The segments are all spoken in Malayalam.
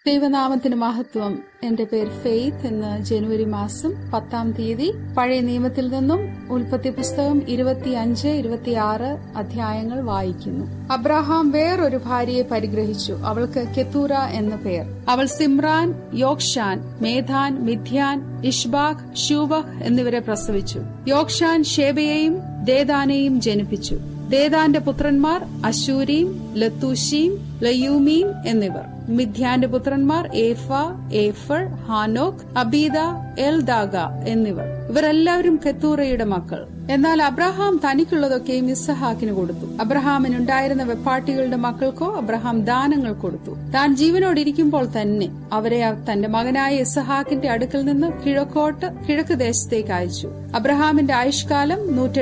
ദൈവനാമത്തിന് മഹത്വം. എന്റെ പേര് ഫെയ്ത്ത്. ഇന്ന് ജനുവരി മാസം 10-ാം തീയതി. പഴയ നിയമത്തിൽ നിന്നും ഉൽപ്പത്തി പുസ്തകം 25-26 അധ്യായങ്ങൾ വായിക്കുന്നു. അബ്രഹാം വേറൊരു ഭാര്യയെ പരിഗ്രഹിച്ചു. അവൾക്ക് കെത്തൂറ എന്ന പേർ. അവൾ സിമ്രാൻ, യോക്ഷാൻ, മേധാൻ, മിഥ്യാൻ, ഇഷ്ബാഖ്, ശൂബഹ് എന്നിവരെ പ്രസവിച്ചു. യോക്ഷാൻ ഷേബയെയും ദേദാനെയും ജനിപ്പിച്ചു. ദേദാന്റെ പുത്രന്മാർ അശൂരീം, ലത്തൂശീം, ലയൂമീം എന്നിവർ. മിഥ്യാന്റെ പുത്രന്മാർ ഏഫ, ഏഫർ, ഹാനോക്ക്, അബീദ, എൽദാഗ എന്നിവർ. ഇവരെല്ലാവരും കെത്തൂറയുടെ മക്കൾ. എന്നാൽ അബ്രഹാം തനിക്കുള്ളതൊക്കെയും ഇസ്ഹാക്കിന് കൊടുത്തു. അബ്രഹാമിനുണ്ടായിരുന്ന വെപ്പാട്ടികളുടെ മക്കൾക്കോ അബ്രഹാം ദാനങ്ങൾ കൊടുത്തു. താൻ ജീവനോടിരിക്കുമ്പോൾ തന്നെ അവരെ തന്റെ മകനായ ഇസ്ഹാക്കിന്റെ അടുക്കൽ നിന്ന് കിഴക്ക് ദേശത്തേക്ക് അയച്ചു. അബ്രഹാമിന്റെ ആയുഷ്കാലം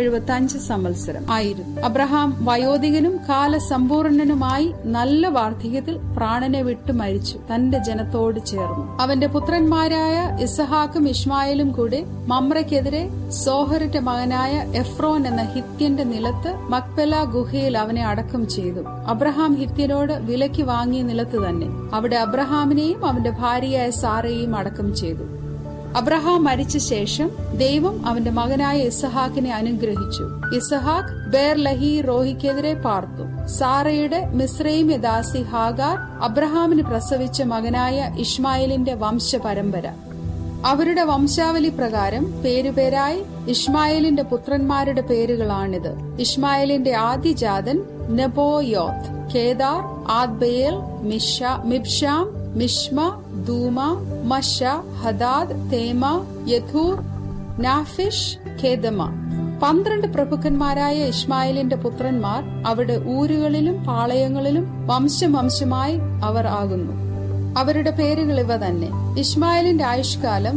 175 സംവത്സരം ആയിരുന്നു. അബ്രഹാം വയോധികനും കാലസമ്പൂർണനുമായി നല്ല വാർദ്ധക്യത്തിൽ പ്രാണനെ വിട്ടു മരിച്ചു. തന്റെ ജനത്തോട് ചേർന്നു. അവന്റെ പുത്രന്മാരായ ഇസ്ഹാക്കും ഇഷ്മായേലും കൂടെ മമ്രയ്ക്കെതിരെ സോഹറിന്റെ മകനായ എഫ്രോൻ എന്ന ഹിത്യന്റെ നിലത്ത് മക്പെല ഗുഹയിൽ അവനെ അടക്കം ചെയ്തു. അബ്രഹാം ഹിത്യനോട് വിലയ്ക്ക് വാങ്ങിയ നിലത്ത് തന്നെ. അവിടെ അബ്രഹാമിനെയും അവന്റെ ഭാര്യയായ സാറയെയും അടക്കം ചെയ്തു. അബ്രഹാം മരിച്ച ശേഷം ദൈവം അവന്റെ മകനായ ഇസ്ഹാക്കിനെ അനുഗ്രഹിച്ചു. ഇസ്ഹാക്ക് ബേർലഹി റോഹിക്കെതിരെ പാർത്തു. സാറയുടെ മിസ്രൈമ്യ ദാസി ഹാഗാർ അബ്രഹാമിന് പ്രസവിച്ച മകനായ ഇഷ്മായേലിന്റെ വംശപരമ്പര. അവരുടെ വംശാവലി പ്രകാരം പേരുപേരായി ഇഷ്മായേലിന്റെ പുത്രന്മാരുടെ പേരുകളാണിത്. ഇഷ്മായേലിന്റെ ആദ്യജാതൻ Nebaioth, Kedar, Adbeel, Mibsam, Mishma, Dumah, Massa, Hadad, Tema, Jetur, Naphish, Kedemah. 12 പ്രഭുക്കന്മാരായ ഇഷ്മായേലിന്റെ പുത്രന്മാർ അവരുടെ ഊരുകളിലും പാളയങ്ങളിലും വംശമായി അവർ ആകുന്നു. അവരുടെ പേരുകൾ ഇവ തന്നെ. ഇഷ്മായേലിന്റെ ആയുഷ്കാലം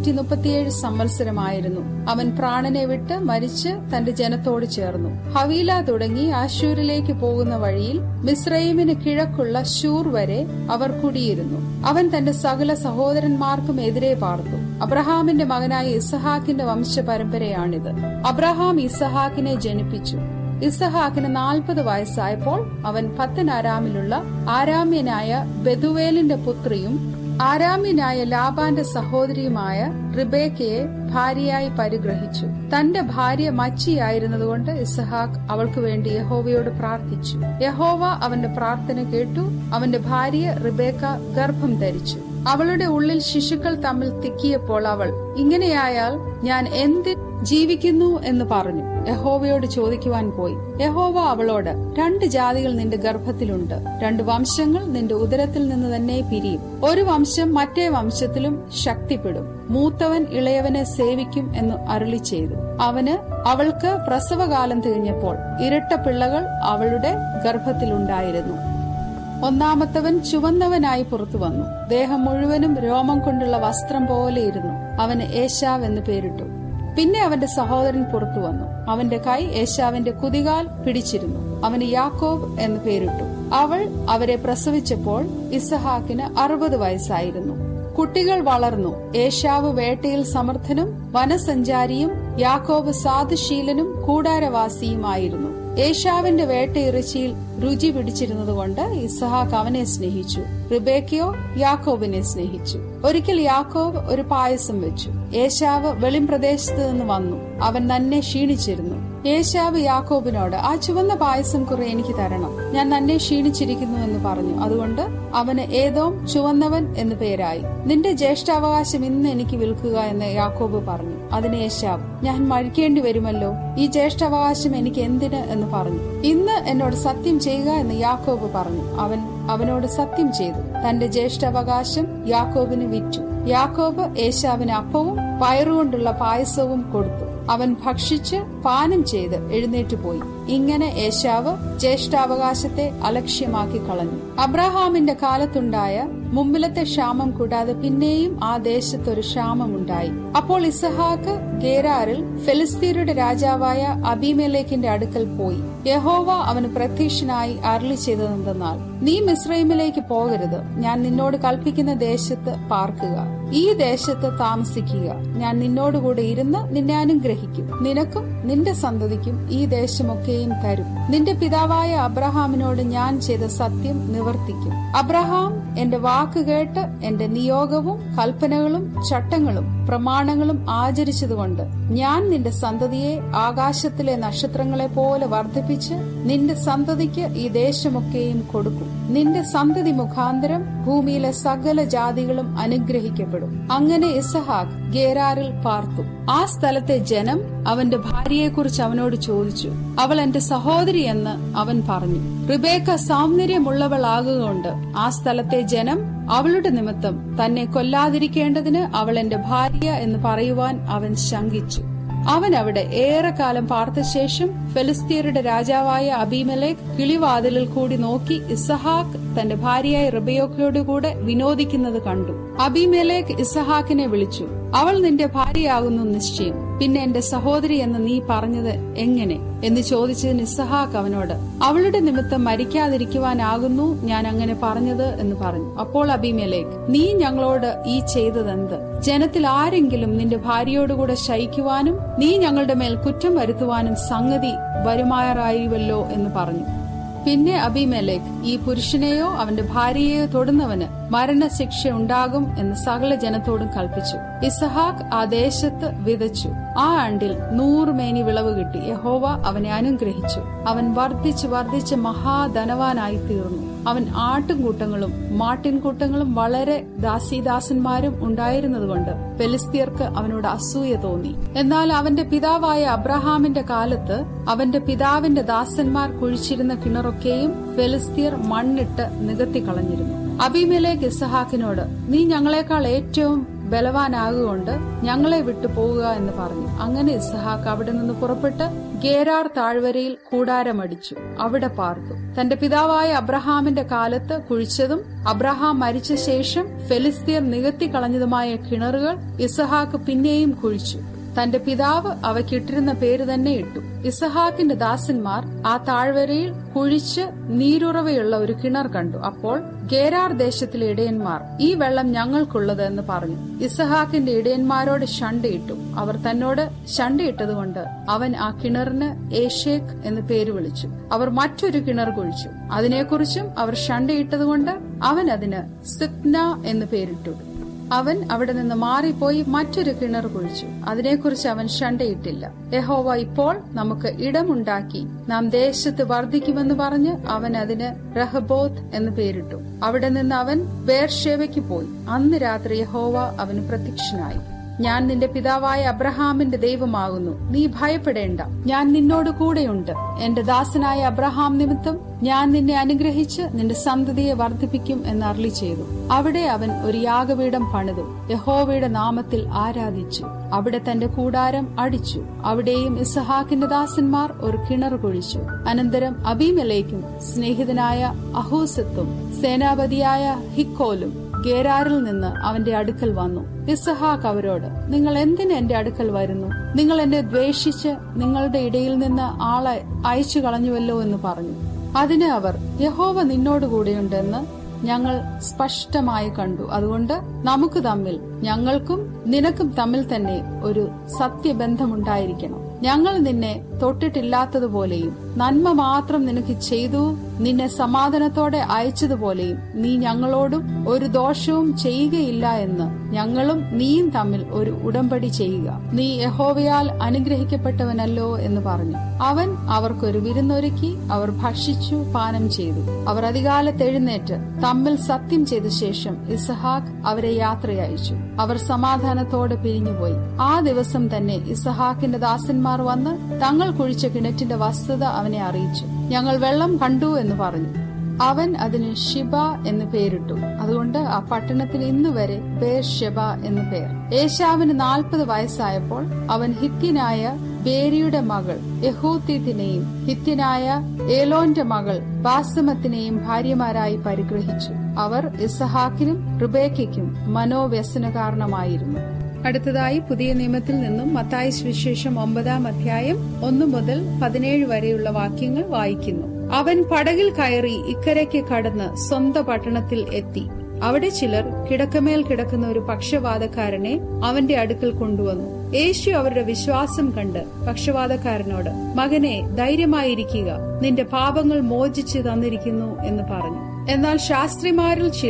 137 സംവത്സരമായിരുന്നു. അവൻ പ്രാണനെ വിട്ട് മരിച്ച് തന്റെ ജനത്തോട് ചേർന്നു. ഹവീല തുടങ്ങി ആശൂരിലേക്ക് പോകുന്ന വഴിയിൽ മിസ്രൈമിന് കിഴക്കുള്ള ശൂർ വരെ അവർ കുടിയിരുന്നു. അവൻ തന്റെ സകല സഹോദരന്മാർക്കും എതിരെ പാർത്തു. അബ്രഹാമിന്റെ മകനായ ഇസ്ഹാക്കിന്റെ വംശപരമ്പരയാണിത്. അബ്രഹാം ഇസ്ഹാക്കിനെ ജനിപ്പിച്ചു. ഇസ്ഹാക്കിന് 40 വയസ്സായപ്പോൾ അവൻ പത്തനാരാമിലുള്ള ആരാമ്യനായ ബെതുവേലിന്റെ പുത്രിയും ആരാമ്യനായ ലാബാന്റെ സഹോദരിയുമായ റിബേക്കയെ ഭാര്യയായി പരിഗ്രഹിച്ചു. തന്റെ ഭാര്യ മച്ചിയായിരുന്നതുകൊണ്ട് ഇസ്ഹാക്ക് അവൾക്ക് വേണ്ടി യഹോവയോട് പ്രാർത്ഥിച്ചു. യഹോവ അവന്റെ പ്രാർത്ഥന കേട്ടു. അവന്റെ ഭാര്യ റിബേക്ക ഗർഭം ധരിച്ചു. അവളുടെ ഉള്ളിൽ ശിശുക്കൾ തമ്മിൽ തിക്കിയപ്പോൾ അവൾ, ഇങ്ങനെയായാൽ ഞാൻ എന്തിന് ജീവിക്കുന്നു എന്ന് പറഞ്ഞു യഹോവയോട് ചോദിക്കുവാൻ പോയി. യഹോവ അവളോട്, 2 ജാതികൾ നിന്റെ ഗർഭത്തിലുണ്ട്. 2 വംശങ്ങൾ നിന്റെ ഉദരത്തിൽ നിന്ന് തന്നെ പിരിയും. ഒരു വംശം മറ്റേ വംശത്തിലും ശക്തിപ്പെടും. മൂത്തവൻ ഇളയവനെ സേവിക്കും എന്ന് അരുളി ചെയ്തു. അവൾക്ക് പ്രസവകാലം തികഞ്ഞപ്പോൾ ഇരട്ട പിള്ളകൾ അവളുടെ ഗർഭത്തിലുണ്ടായിരുന്നു. ഒന്നാമത്തവൻ ചുവന്നവനായി പുറത്തു വന്നു. ദേഹം മുഴുവനും രോമം കൊണ്ടുള്ള വസ്ത്രം പോലെയിരുന്നു. അവന് ഏശാവ് എന്ന് പേരിട്ടു. പിന്നെ അവന്റെ സഹോദരൻ പുറത്തു വന്നു. അവന്റെ കൈ ഏശാവിന്റെ കുതികാൽ പിടിച്ചിരുന്നു. അവന് യാക്കോബ് എന്ന് പേരിട്ടു. അവൾ അവരെ പ്രസവിച്ചപ്പോൾ ഇസ്ഹാക്കിന് 60 വയസ്സായിരുന്നു. കുട്ടികൾ വളർന്നു. ഏശാവ് വേട്ടയിൽ സമർത്ഥനും വനസഞ്ചാരിയും യാക്കോബ് സാധുശീലനും കൂടാരവാസിയുമായിരുന്നു. ഏശാവിന്റെ വേട്ടയിറച്ചിയിൽ രുചി പിടിച്ചിരുന്നതുകൊണ്ട് ഇസ്ഹാക്ക് അവനെ സ്നേഹിച്ചു. റിബേക്കയോ യാക്കോബിനെ സ്നേഹിച്ചു. ഒരിക്കൽ യാക്കോബ് ഒരു പായസം വെച്ചു. ഏശാവ് വെളിംപ്രദേശത്ത് നിന്ന് വന്നു. അവൻ നന്നെ ക്ഷീണിച്ചിരുന്നു. ഏശാവ് യാക്കോബിനോട്, ആ ചുവന്ന പായസം കുറെ എനിക്ക് തരണം, ഞാൻ നന്നെ ക്ഷീണിച്ചിരിക്കുന്നു എന്ന് പറഞ്ഞു. അതുകൊണ്ട് അവന് ഏദോം ചുവന്നവൻ എന്ന് പേരായി. നിന്റെ ജ്യേഷ്ഠാവകാശം ഇന്ന് എനിക്ക് വിൽക്കുക എന്ന് യാക്കോബ് പറഞ്ഞു. അതിന് ഏശാവ്, ഞാൻ മരിക്കേണ്ടി വരുമല്ലോ, ഈ ജ്യേഷ്ഠാവകാശം എനിക്ക് എന്തിന് എന്ന് പറഞ്ഞു. ഇന്ന് എന്നോട് സത്യം ചെയ്യുക എന്ന് യാക്കോബ് പറഞ്ഞു. അവനോട് സത്യം ചെയ്തു. തന്റെ ജ്യേഷ്ഠാവകാശം യാക്കോബിന് വിറ്റു. യാക്കോബ് ഏശാവിന് അപ്പവും പയറുകൊണ്ടുള്ള പായസവും കൊടുത്തു. അവൻ ഭക്ഷിച്ച് പാനം ചെയ്ത് എഴുന്നേറ്റുപോയി. ഇങ്ങനെ ഏശാവ് ജ്യേഷ്ഠാവകാശത്തെ അലക്ഷ്യമാക്കി കളഞ്ഞു. അബ്രഹാമിന്റെ കാലത്തുണ്ടായ മുമ്പിലത്തെ ക്ഷാമം കൂടാതെ പിന്നെയും ആ ദേശത്തൊരു ക്ഷാമമുണ്ടായി. അപ്പോൾ ഇസ്ഹാക്ക് ഗേരാറിൽ ഫെലിസ്തീരുടെ രാജാവായ അബീമേലെക്കിന്റെ അടുക്കൽ പോയി. യഹോവ അവന് പ്രത്യക്ഷനായി അരുളി ചെയ്തതെന്തെന്നാൽ, നീ മിസ്രൈമിലേക്ക് പോകരുത്. ഞാൻ നിന്നോട് കൽപ്പിക്കുന്ന ദേശത്ത് പാർക്കുക. ഈ ദേശത്ത് താമസിക്കുക. ഞാൻ നിന്നോടുകൂടെ ഇരുന്ന് നിന്നെ അനുഗ്രഹിക്കും. നിനക്കും നിന്റെ സന്തതിക്കും ഈ ദേശമൊക്കെയും തരും. നിന്റെ പിതാവായ അബ്രഹാമിനോട് ഞാൻ ചെയ്ത സത്യം നിവർത്തിക്കും. അബ്രഹാം എന്റെ വാക്കുകേട്ട് എന്റെ നിയോഗവും കൽപ്പനകളും ചട്ടങ്ങളും പ്രമാണങ്ങളും ആചരിച്ചതുകൊണ്ട് ഞാൻ നിന്റെ സന്തതിയെ ആകാശത്തിലെ നക്ഷത്രങ്ങളെ പോലെ വർദ്ധിപ്പിച്ച് നിന്റെ സന്തതിക്ക് ഈ ദേശമൊക്കെയും കൊടുക്കും. നിന്റെ സന്തതി മുഖാന്തരം ഭൂമിയിലെ സകല ജാതികളും അനുഗ്രഹിക്കപ്പെടും. അങ്ങനെ ഇസഹാക്ക് ഗേരാറിൽ പാർത്തു. ആ സ്ഥലത്തെ ജനം അവന്റെ ഭാര്യയെക്കുറിച്ച് അവനോട് ചോദിച്ചു. അവൾ എന്റെ സഹോദരി എന്ന് അവൻ പറഞ്ഞു. റിബേക്ക സൗന്ദര്യമുള്ളവളാകുകൊണ്ട് ആ സ്ഥലത്തെ ജനം അവളുടെ നിമിത്തം തന്നെ കൊല്ലാതിരിക്കേണ്ടതിന് അവൾ എന്റെ ഭാര്യ എന്ന് പറയുവാൻ അവൻ ശങ്കിച്ചു. അവൻ അവിടെ ഏറെക്കാലം പാർത്ത ശേഷം ഫെലിസ്ത്യരുടെ രാജാവായ അബീമേലെക്ക് കിളിവാതിലിൽ കൂടി നോക്കി ഇസഹാക്ക് തന്റെ ഭാര്യയായ റിബെക്കായോടുകൂടെ വിനോദിക്കുന്നത് കണ്ടു. അബീമേലെക്ക് ഇസഹാക്കിനെ വിളിച്ചു. അവൾ നിന്റെ ഭാര്യയാകുന്നു നിശ്ചയം. പിന്നെ എന്റെ സഹോദരി എന്ന് നീ പറഞ്ഞത് എങ്ങനെ എന്ന് ചോദിച്ചതിന് ഇസഹാക്ക് അവനോട്, അവളുടെ നിമിത്തം മരിക്കാതിരിക്കുവാനാകുന്നു ഞാൻ അങ്ങനെ പറഞ്ഞത് എന്ന് പറഞ്ഞു. അപ്പോൾ അബീമേലെക്ക്, നീ ഞങ്ങളോട് ഈ ചെയ്തതെന്ത്? ജനത്തിൽ ആരെങ്കിലും നിന്റെ ഭാര്യയോടുകൂടെ ശയിക്കുവാനും നീ ഞങ്ങളുടെ മേൽ കുറ്റം വരുത്തുവാനും സംഗതി വരുമാറായിരുവല്ലോ എന്ന് പറഞ്ഞു. പിന്നെ അബീമേലെക്ക്, ഈ പുരുഷനെയോ അവന്റെ ഭാര്യയെയോ തൊടുന്നവന് മരണശിക്ഷ ഉണ്ടാകും എന്ന് സകല ജനത്തോടും കൽപ്പിച്ചു. ഇസഹാക്ക് ആ ദേശത്ത് വിതച്ചു. ആ ആണ്ടിൽ 100 മേനി വിളവ് കിട്ടി. യഹോവ അവനെ അനുഗ്രഹിച്ചു. അവൻ വർദ്ധിച്ച് മഹാധനവാനായി തീർന്നു. അവൻ ആട്ടിൻകൂട്ടങ്ങളും മാട്ടിൻകൂട്ടങ്ങളും വളരെ ദാസീദാസന്മാരും ഉണ്ടായിരുന്നതുകൊണ്ട് ഫെലിസ്ത്യർക്ക് അവനോട് അസൂയ തോന്നി. എന്നാൽ അവന്റെ പിതാവായ അബ്രഹാമിന്റെ കാലത്ത് അവന്റെ പിതാവിന്റെ ദാസന്മാർ കുഴിച്ചിരുന്ന കിണറൊക്കെയും ഫെലിസ്ത്യർ മണ്ണിട്ട് നികത്തിക്കളഞ്ഞിരുന്നു. അബീമേലെക്ക് ഇസഹാക്കിനോട്, നീ ഞങ്ങളെക്കാൾ ഏറ്റവും ബലവാനാകുകൊണ്ട് ഞങ്ങളെ വിട്ടു പോകുക എന്ന് പറഞ്ഞു. അങ്ങനെ ഇസഹാക്ക് അവിടെ നിന്ന് പുറപ്പെട്ട് ഗേരാർ താഴ്വരയിൽ കൂടാരമടിച്ചു. അവിടെ പാർത്തു. തന്റെ പിതാവായ അബ്രഹാമിന്റെ കാലത്ത് കുഴിച്ചതും അബ്രഹാം മരിച്ച ശേഷം ഫെലിസ്ത്യർ നികത്തിക്കളഞ്ഞതുമായ കിണറുകൾ ഇസഹാക്ക് പിന്നെയും കുഴിച്ചു. തന്റെ പിതാവ് അവയ്ക്കിട്ടിരുന്ന പേര് തന്നെ ഇട്ടു. ഇസഹാക്കിന്റെ ദാസന്മാർ ആ താഴ്വരയിൽ കുഴിച്ച് നീരുറവയുള്ള ഒരു കിണർ കണ്ടു. അപ്പോൾ ഗേരാർ ദേശത്തിലെ ഇടയന്മാർ, ഈ വെള്ളം ഞങ്ങൾക്കുള്ളത് എന്ന് പറഞ്ഞു. ഇസഹാക്കിന്റെ ഇടയന്മാരോട് ശണ്ടയിട്ടു. അവർ തന്നോട് ശണ്ടയിട്ടതുകൊണ്ട് അവൻ ആ കിണറിന് ഏഷേക്ക് എന്ന് പേര് വിളിച്ചു. അവർ മറ്റൊരു കിണർ കുഴിച്ചു. അതിനെക്കുറിച്ചും അവർ ശണ്ടയിട്ടതുകൊണ്ട് അവൻ അതിന് സിത്ന എന്ന് പേരിട്ടു. അവൻ അവിടെ നിന്ന് മാറിപ്പോയി മറ്റൊരു കിണർ കുഴിച്ചു. അതിനെക്കുറിച്ച് അവൻ ശണ്ടയിട്ടില്ല. യഹോവ ഇപ്പോൾ നമുക്ക് ഇടമുണ്ടാക്കി നാം ദേശത്ത് വർദ്ധിക്കുമെന്ന് പറഞ്ഞ് അവൻ അതിന് രഹബോത്ത് എന്ന് പേരിട്ടു. അവിടെ നിന്ന് അവൻ ബേർഷേവയ്ക്ക് പോയി. അന്ന് രാത്രി യഹോവ അവന് പ്രത്യക്ഷനായി. ഞാൻ നിന്റെ പിതാവായ അബ്രഹാമിന്റെ ദൈവമാകുന്നു. നീ ഭയപ്പെടേണ്ട, ഞാൻ നിന്നോട് കൂടെയുണ്ട്. എന്റെ ദാസനായ അബ്രഹാം നിമിത്തം ഞാൻ നിന്നെ അനുഗ്രഹിച്ച് നിന്റെ സന്തതിയെ വർദ്ധിപ്പിക്കും എന്ന് അരുളി ചെയ്തു. അവിടെ അവൻ ഒരു യാഗപീഠം പണിതു. യഹോവയുടെ നാമത്തിൽ ആരാധിച്ചു. അവിടെ തന്റെ കൂടാരം അടിച്ചു. അവിടെയും ഇസഹാക്കിന്റെ ദാസന്മാർ ഒരു കിണർ കുഴിച്ചു. അനന്തരം അബീമേലെക്കും സ്നേഹിതനായ അഹൂസത്തും സേനാപതിയായ ഹിക്കോലും ഗേരാറിൽ നിന്ന് അവന്റെ അടുക്കൽ വന്നു. ഇസഹാക്ക് അവരോട്, നിങ്ങൾ എന്തിന് എന്റെ അടുക്കൽ വരുന്നു? നിങ്ങൾ എന്നെ ദ്വേഷിച്ച് നിങ്ങളുടെ ഇടയിൽ നിന്ന് ആളെ അയച്ചു കളഞ്ഞുവല്ലോ എന്ന് പറഞ്ഞു. അതിന് അവർ, യഹോവ നിന്നോടുകൂടെയുണ്ടെന്ന് ഞങ്ങൾ സ്പഷ്ടമായി കണ്ടു. അതുകൊണ്ട് നമുക്ക് തമ്മിൽ, ഞങ്ങൾക്കും നിനക്കും തമ്മിൽ തന്നെ ഒരു സത്യബന്ധമുണ്ടായിരിക്കണം. ഞങ്ങൾ നിന്നെ തൊട്ടിട്ടില്ലാത്തതുപോലെയും നന്മ മാത്രം നിനക്ക് ചെയ്തു നിന്നെ സമാധാനത്തോടെ അയച്ചതുപോലെയും നീ ഞങ്ങളോടും ഒരു ദോഷവും ചെയ്യുകയില്ല എന്ന് ഞങ്ങളും നീയും തമ്മിൽ ഒരു ഉടമ്പടി ചെയ്യുക. നീ യഹോവയാൽ അനുഗ്രഹിക്കപ്പെട്ടവനല്ലോ എന്ന് പറഞ്ഞു. അവൻ അവർക്കൊരു വിരുന്നൊരുക്കി. അവർ ഭക്ഷിച്ചു പാനം ചെയ്തു. അവർ അതികാലത്ത് എഴുന്നേറ്റ് തമ്മിൽ സത്യം ചെയ്ത ശേഷം ഇസഹാക്ക് അവരെ യാത്രയയച്ചു. അവർ സമാധാനത്തോടെ പിരിഞ്ഞുപോയി. ആ ദിവസം തന്നെ ഇസഹാക്കിന്റെ ദാസന്മാർ വന്ന് തങ്ങൾ കുഴിച്ച കിണറ്റിന്റെ വസ്തുത അവനെ അറിയിച്ചു. ഞങ്ങൾ വെള്ളം കണ്ടു എന്ന് പറഞ്ഞു. അവൻ അതിന് ഷിബ എന്ന് പേരിട്ടു. അതുകൊണ്ട് ആ പട്ടണത്തിന് ഇന്നുവരെ ബേർഷെബ എന്ന് പേർ. ഏശാവിന് 40 വയസ്സായപ്പോൾ അവൻ ഹിത്യനായ ബേരിയുടെ മകൾ യഹൂത്തിനെയും ഹിത്യനായ ഏലോന്റെ മകൾ ബാസമത്തിനെയും ഭാര്യമാരായി പരിഗ്രഹിച്ചു. അവർ ഇസഹാക്കിനും റിബേക്കയ്ക്കും മനോവ്യസന കാരണമായിരുന്നു. അടുത്തതായി പുതിയ നിയമത്തിൽ നിന്നും മത്തായി സുവിശേഷം 9-ാം അധ്യായം 1 മുതൽ 17 വരെയുള്ള വാക്യങ്ങൾ വായിക്കുന്നു. അവൻ പടകിൽ കയറി ഇക്കരയ്ക്ക് കടന്ന് സ്വന്തം പട്ടണത്തിൽ എത്തി. അവിടെ ചിലർ കിടക്കമേൽ കിടക്കുന്ന ഒരു പക്ഷവാതക്കാരനെ അവന്റെ അടുക്കൽ കൊണ്ടുവന്നു. യേശു അവരുടെ വിശ്വാസം കണ്ട് പക്ഷവാതക്കാരനോട്, മകനെ, ധൈര്യമായിരിക്കുക, നിന്റെ പാപങ്ങൾ മോചിച്ചു തന്നിരിക്കുന്നു എന്ന് പറഞ്ഞു. എന്നാൽ ശാസ്ത്രിമാരിൽ ചിലർ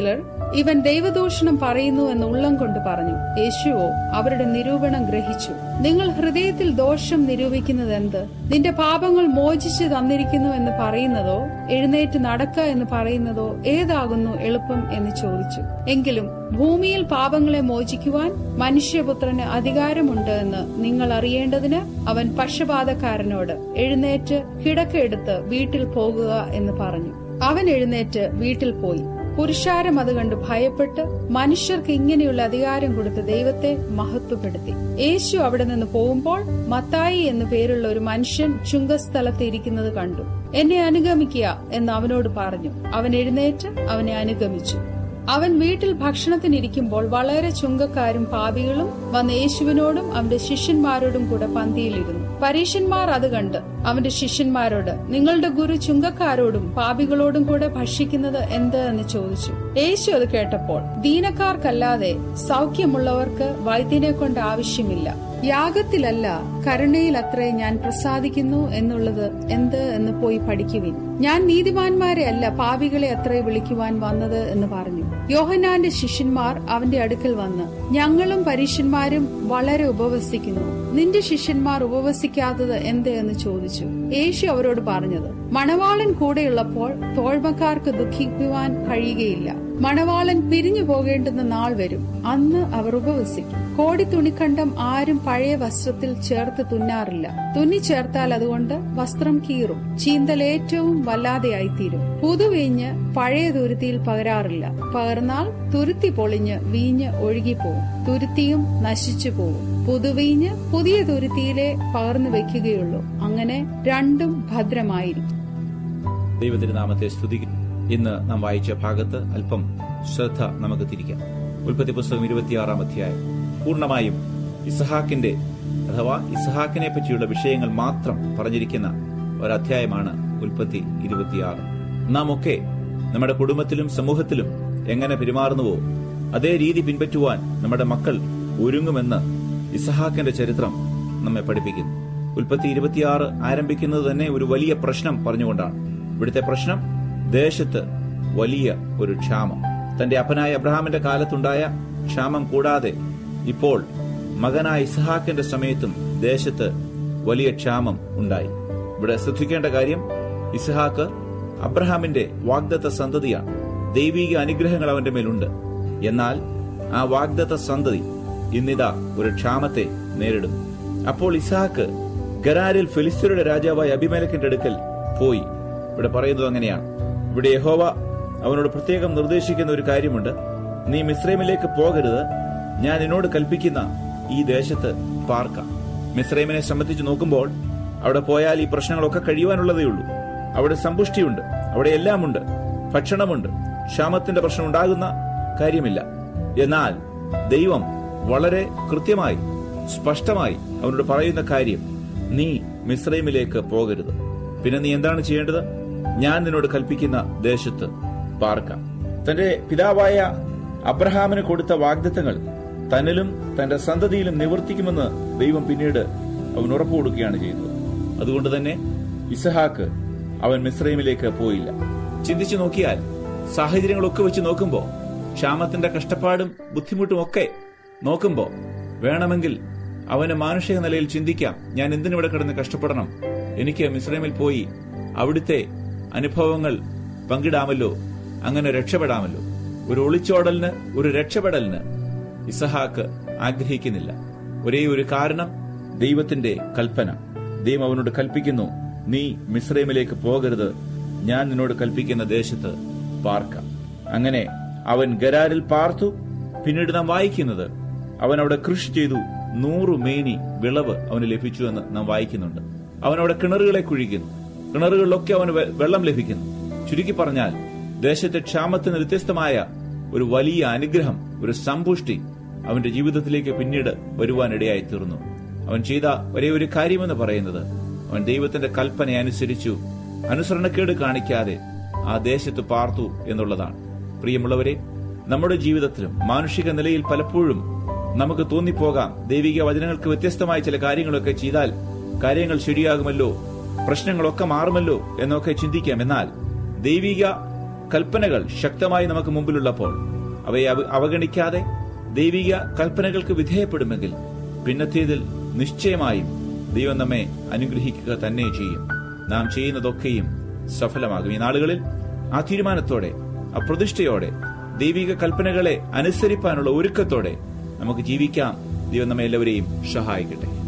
ഇവൻ ദൈവദൂഷണം പറയുന്നു എന്ന് ഉള്ളം കൊണ്ട് പറഞ്ഞു. യേശുവോ അവരുടെ നിരൂപണം ഗ്രഹിച്ചു. നിങ്ങൾ ഹൃദയത്തിൽ ദോഷം നിരൂപിക്കുന്നത് എന്ത്? നിന്റെ പാപങ്ങൾ മോചിച്ചു തന്നിരിക്കുന്നു എന്ന് പറയുന്നതോ എഴുന്നേറ്റ് നടക്ക എന്ന് പറയുന്നതോ ഏതാകുന്നു എളുപ്പം എന്ന് ചോദിച്ചു. എങ്കിലും ഭൂമിയിൽ പാപങ്ങളെ മോചിക്കുവാൻ മനുഷ്യപുത്രന് അധികാരമുണ്ട് എന്ന് നിങ്ങൾ അറിയേണ്ടതിന് അവൻ പക്ഷപാതക്കാരനോട് എഴുന്നേറ്റ് കിടക്കയെടുത്ത് വീട്ടിൽ പോകുക എന്ന് പറഞ്ഞു. അവൻ എഴുന്നേറ്റ് വീട്ടിൽ പോയി. പുരുഷാരം അത് കണ്ട് ഭയപ്പെട്ട് മനുഷ്യർക്ക് ഇങ്ങനെയുള്ള അധികാരം കൊടുത്ത് ദൈവത്തെ മഹത്വപ്പെടുത്തി. യേശു അവിടെ നിന്ന് പോകുമ്പോൾ മത്തായി എന്നു പേരുള്ള ഒരു മനുഷ്യൻ ചുങ്കസ്ഥലത്ത് ഇരിക്കുന്നത് കണ്ടു. എന്നെ അനുഗമിക്കുക എന്ന് അവനോട് പറഞ്ഞു. അവൻ എഴുന്നേറ്റ് അവനെ അനുഗമിച്ചു. അവൻ വീട്ടിൽ ഭക്ഷണത്തിനിരിക്കുമ്പോൾ വളരെ ചുങ്കക്കാരും പാപികളും വന്ന് യേശുവിനോടും അവന്റെ ശിഷ്യന്മാരോടും കൂടെ പന്തിയിലിരുന്നു. പരീശന്മാർ അത് കണ്ട് അവന്റെ ശിഷ്യന്മാരോട്, നിങ്ങളുടെ ഗുരു ചുങ്കക്കാരോടും പാപികളോടും കൂടെ ഭക്ഷിക്കുന്നത് എന്ത് എന്ന് ചോദിച്ചു. യേശു അത് കേട്ടപ്പോൾ, ദീനക്കാർക്കല്ലാതെ സൗഖ്യമുള്ളവർക്ക് വൈദ്യനെ കൊണ്ട് ആവശ്യമില്ല, യാഗത്തിലല്ല കരുണയിലത്രേ ഞാൻ പ്രസാദിക്കുന്നു എന്നുള്ളത് എന്ത് എന്ന് പോയി പഠിക്കുവിൻ. ഞാൻ നീതിമാന്മാരെ അല്ല പാപികളെ അത്രേ വിളിക്കുവാൻ വന്നത് എന്ന് പറഞ്ഞു. യോഹന്നാന്റെ ശിഷ്യന്മാർ അവന്റെ അടുക്കൽ വന്ന്, ഞങ്ങളും പരീശന്മാരും വളരെ ഉപവസിക്കുന്നു, നിന്റെ ശിഷ്യന്മാർ ഉപവസിക്കാത്തത് എന്ത് എന്ന് ചോദിച്ചു. യേശു അവരോട് പറഞ്ഞത്, മണവാളൻ കൂടെയുള്ളപ്പോൾ തോഴ്മക്കാർക്ക് ദുഃഖിക്കുവാൻ കഴിയുകയില്ല. മണവാളൻ പിരിഞ്ഞു പോകേണ്ടുന്ന നാൾ വരും, അന്ന് അവർ ഉപവസിക്കും. കോടി തുണിക്കണ്ടം ആരും പഴയ വസ്ത്രത്തിൽ ചേർത്ത് തുന്നാറില്ല. തുന്നിച്ചേർത്താൽ അതുകൊണ്ട് വസ്ത്രം കീറും, ചീന്തൽ ഏറ്റവും വല്ലാതെയായിത്തീരും. പുതുവീഞ്ഞ് പഴയ തുരുത്തിയിൽ പകരാറില്ല. പകർന്നാൽ തുരുത്തി പൊളിഞ്ഞ് വീഞ്ഞ് ഒഴുകിപ്പോവും, തുരുത്തിയും നശിച്ചു പോവും. പുതുവീഞ്ഞ് പുതിയ തുരുത്തിയിലെ പകർന്നു വെക്കുകയുള്ളൂ. അങ്ങനെ രണ്ടും ഭദ്രമായിരിക്കും. ദൈവതിരുനാമത്തെ സ്തുതിക്കുന്നു. ഇന്ന് നാം വായിച്ച ഭാഗത്ത് അല്പം ശ്രദ്ധ നമുക്ക് തിരിക്കാം. ഉൽപ്പത്തി പുസ്തകം 26-ാം അധ്യായം പൂർണ്ണമായും ഇസ്ഹാക്കിന്റെ അഥവാ ഇസ്ഹാക്കിനെ പറ്റിയുള്ള വിഷയങ്ങൾ മാത്രം പറഞ്ഞിരിക്കുന്ന ഒരധ്യായമാണ് ഉൽപ്പത്തി 26. നാം ഒക്കെ നമ്മുടെ കുടുംബത്തിലും സമൂഹത്തിലും എങ്ങനെ പെരുമാറുന്നുവോ അതേ രീതി പിൻപറ്റുവാൻ നമ്മുടെ മക്കൾ ഒരുങ്ങുമെന്ന് ഇസ്ഹാക്കിന്റെ ചരിത്രം നമ്മെ പഠിപ്പിക്കുന്നു. ഉൽപ്പത്തി 26 ആരംഭിക്കുന്നത് തന്നെ ഒരു വലിയ പ്രശ്നം പറഞ്ഞുകൊണ്ടാണ്. ഇവിടുത്തെ പ്രശ്നം ദേശത്ത് വലിയ ഒരു ക്ഷാമം. തന്റെ അപ്പനായ അബ്രഹാമിന്റെ കാലത്തുണ്ടായ ക്ഷാമം കൂടാതെ ഇപ്പോൾ മകനായ ഇസ്ഹാക്കിന്റെ സമയത്തും ദേശത്ത് വലിയ ക്ഷാമം ഉണ്ടായി. ഇവിടെ ശ്രദ്ധിക്കേണ്ട കാര്യം, ഇസ്ഹാക്ക് അബ്രഹാമിന്റെ വാഗ്ദത്ത സന്തതിയാണ്. ദൈവിക അനുഗ്രഹങ്ങൾ അവന്റെ മേലുണ്ട്. എന്നാൽ ആ വാഗ്ദത്ത സന്തതി ഇന്നിതാ ഒരു ക്ഷാമത്തെ നേരിടുന്നു. അപ്പോൾ ഇസ്ഹാക്ക് ഗരാരിൽ ഫെലിസ്ത്യരുടെ രാജാവായ അബിമേലെക്കിന്റെ അടുക്കൽ പോയി. ഇവിടെ പറയുന്നത് അങ്ങനെയാണ്. ഇവിടെ യഹോവ അവനോട് പ്രത്യേകം നിർദ്ദേശിക്കുന്ന ഒരു കാര്യമുണ്ട്. നീ മിസ്രൈമിലേക്ക് പോകരുത്, ഞാൻ നിന്നോട് കൽപ്പിക്കുന്ന ഈ ദേശത്ത് പാർക്കാം. മിസ്രൈമിനെ സംബന്ധിച്ച് നോക്കുമ്പോൾ അവിടെ പോയാൽ ഈ പ്രശ്നങ്ങളൊക്കെ കഴിയുവാനുള്ളതേ ഉള്ളൂ. അവിടെ സമ്പുഷ്ടിയുണ്ട്, അവിടെ എല്ലാമുണ്ട്, ഭക്ഷണമുണ്ട്, ക്ഷാമത്തിന്റെ പ്രശ്നം ഉണ്ടാകുന്ന കാര്യമില്ല. എന്നാൽ ദൈവം വളരെ കൃത്യമായി സ്പഷ്ടമായി അവനോട് പറയുന്ന കാര്യം, നീ മിസ്രൈമിലേക്ക് പോകരുത്. പിന്നെ നീ എന്താണ് ചെയ്യേണ്ടത്? ഞാൻ നിന്നോട് കൽപ്പിക്കുന്ന ദേശത്ത് പാർക്കാം. തന്റെ പിതാവായ അബ്രഹാമിന് കൊടുത്ത വാഗ്ദത്തങ്ങൾ തന്നിലും തന്റെ സന്തതിയിലും നിവർത്തിക്കുമെന്ന് ദൈവം പിന്നീട് അവൻ ഉറപ്പു കൊടുക്കുകയാണ് ചെയ്യുന്നത്. അതുകൊണ്ട് തന്നെ ഇസ്ഹാക്ക് അവൻ മിസ്രൈമിലേക്ക് പോയില്ല. ചിന്തിച്ചു നോക്കിയാൽ സാഹചര്യങ്ങളൊക്കെ വെച്ച് നോക്കുമ്പോൾ, ക്ഷാമത്തിന്റെ കഷ്ടപ്പാടും ബുദ്ധിമുട്ടും ഒക്കെ നോക്കുമ്പോൾ വേണമെങ്കിൽ അവന് മാനുഷിക നിലയിൽ ചിന്തിക്കാം, ഞാൻ എന്തിനിവിടെ കിടന്ന് കഷ്ടപ്പെടണം, എനിക്ക് മിസ്രൈമിൽ പോയി അവിടുത്തെ അനുഭവങ്ങൾ പങ്കിടാമല്ലോ, അങ്ങനെ രക്ഷപ്പെടാമല്ലോ. ഒരു ഒളിച്ചോടലിന്, ഒരു രക്ഷപ്പെടലിന് ഇസ്ഹാക്ക് ആഗ്രഹിക്കുന്നില്ല. ഒരേ ഒരു കാരണം, ദൈവത്തിന്റെ കൽപ്പന. ദൈവം അവനോട് കൽപ്പിക്കുന്നു, നീ മിസ്രൈമിലേക്ക് പോകരുത്, ഞാൻ നിന്നോട് കൽപ്പിക്കുന്ന ദേശത്ത് പാർക്കാം. അങ്ങനെ അവൻ ഗരാരിൽ പാർത്തു. പിന്നീട് നാം വായിക്കുന്നത്, അവൻ അവിടെ കൃഷി ചെയ്തു, 100 മേനി വിളവ് അവന് ലഭിച്ചു എന്ന് നാം വായിക്കുന്നുണ്ട്. അവനവിടെ കിണറുകളെ കുഴിക്കുന്നു, കിണറുകളിലൊക്കെ അവന് വെള്ളം ലഭിക്കുന്നു. ചുരുക്കി പറഞ്ഞാൽ ദേശത്തെ ക്ഷാമത്തിന് വ്യത്യസ്തമായ ഒരു വലിയ അനുഗ്രഹം, ഒരു സമ്പുഷ്ടി അവന്റെ ജീവിതത്തിലേക്ക് പിന്നീട് വരുവാനിടയായി തീർന്നു. അവൻ ചെയ്ത ഒരേ ഒരു കാര്യമെന്ന് പറയുന്നത്, അവൻ ദൈവത്തിന്റെ കൽപ്പന അനുസരിച്ചു, അനുസരണക്കേട് കാണിക്കാതെ ആ ദേശത്ത് പാർത്തു എന്നുള്ളതാണ്. പ്രിയമുള്ളവരെ, നമ്മുടെ ജീവിതത്തിലും മാനുഷിക നിലയിൽ പലപ്പോഴും നമുക്ക് തോന്നിപ്പോകാം, ദൈവിക വചനങ്ങൾക്ക് വ്യത്യസ്തമായ ചില കാര്യങ്ങളൊക്കെ ചെയ്താൽ കാര്യങ്ങൾ ശരിയാകുമല്ലോ, പ്രശ്നങ്ങളൊക്കെ മാറുമല്ലോ എന്നൊക്കെ ചിന്തിക്കാം. എന്നാൽ ദൈവിക കൽപ്പനകൾ ശക്തമായി നമുക്ക് മുമ്പിലുള്ളപ്പോൾ അവയെ അവഗണിക്കാതെ ദൈവിക കൽപ്പനകൾക്ക് വിധേയപ്പെടുമെങ്കിൽ പിന്നത്തേതിൽ നിശ്ചയമായും ദൈവം നമ്മെ അനുഗ്രഹിക്കുക തന്നെ ചെയ്യും. നാം ചെയ്യുന്നതൊക്കെയും സഫലമാകും. ഈ നാളുകളിൽ ആ തീരുമാനത്തോടെ, ആ പ്രതിഷ്ഠയോടെ, ദൈവിക കൽപ്പനകളെ അനുസരിപ്പാനുള്ള ഒരുക്കത്തോടെ നമുക്ക് ജീവിക്കാം. ദൈവം നമ്മെ എല്ലാവരെയും സഹായിക്കട്ടെ.